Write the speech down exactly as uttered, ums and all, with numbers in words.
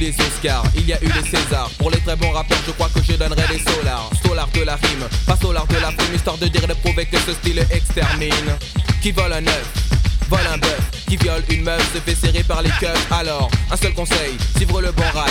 les Oscars, il y a eu les Césars. Pour les très bons rappeurs, je crois que je donnerai les solars. Solar de la rime, pas solar de la frime, histoire de dire et de prouver que ce style extermine. Qui vole un œuf, vole un bœuf, qui viole une meuf, se fait serrer par les keufs. Alors, un seul conseil, suivre le bon rail,